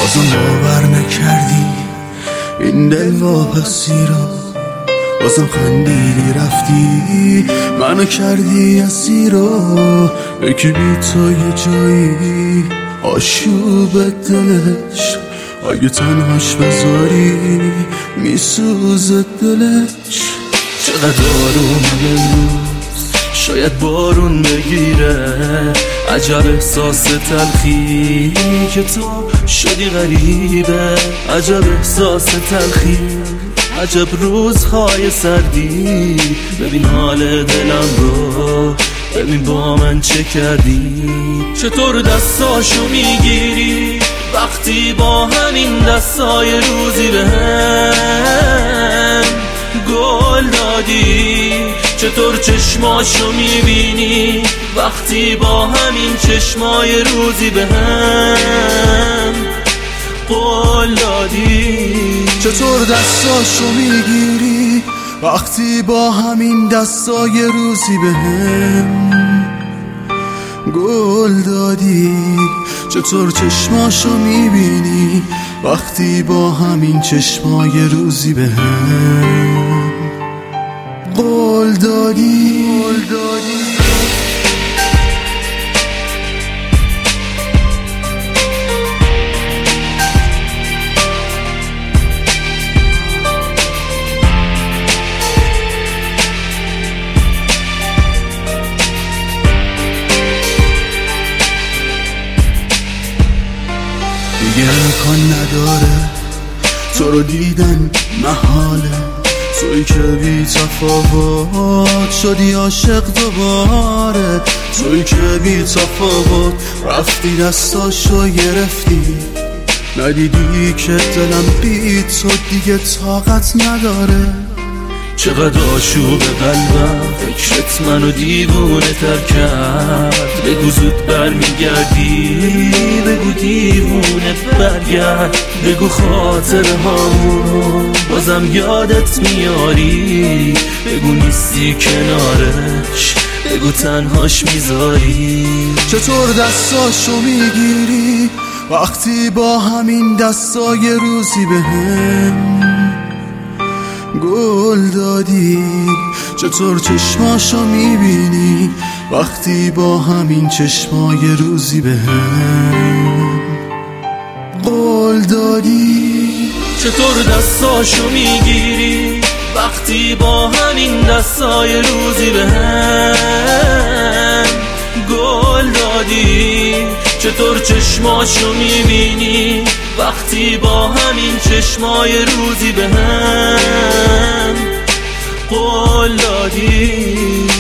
بازم باور نکردی این دل واپسی رو، بازم خندیدی رفتی منو کردی اسیر رو. یکی بی تو یه جایی آشوب دلش، اگه تنهاش بذاری میسوزه دلش. چقدر آرومه امروز، شاید بارون بگیره. عجب احساس تلخی که تو شدی غریبه، عجب احساس تلخی، عجب روزهای سردی. ببین حال دلم رو، ببین با من چه کردی. چطور دستاشو میگیری وقتی با همین دستای روزی بهم گل دادی. چطور چشماشو میبینی وقتی با همین چشمای روزی بهم قول دادی. چطور دستاشو میگیری وقتی با همین دستای روزی بهم گل دادی. چطور چشماشو میبینی وقتی با همین چشمای روزی بهم قول دادی. دیگه امکان نداره تو رو دیدن محاله، توی که بی تفاوت شدی عاشق دوباره. توی که بی تفاوت رفتی دستاشو گرفتی، ندیدی که دلم بی تو دیگه طاقت نداره. چقدر آشوب قلبم فکرت منو دیوونه تر کرد. بگو زود برمیگردی، بگو دیوونه برگرد. بگو خاطره هامون بازم یادت میاری. بگو نیستی کنارش، بگو تنهاش میذاری. چطور دستاشو میگیری وقتی با همین دستای روزی بهم گل دادی. چطور چشماشو میبینی وقتی با همین چشمای روزی بهم قول دادی. چطور دستاشو میگیری وقتی با همین دستای روزی بهم گل دادی. چطور چشماشو میبینی وقتی با همین چشمای روزی بهم قول دادی.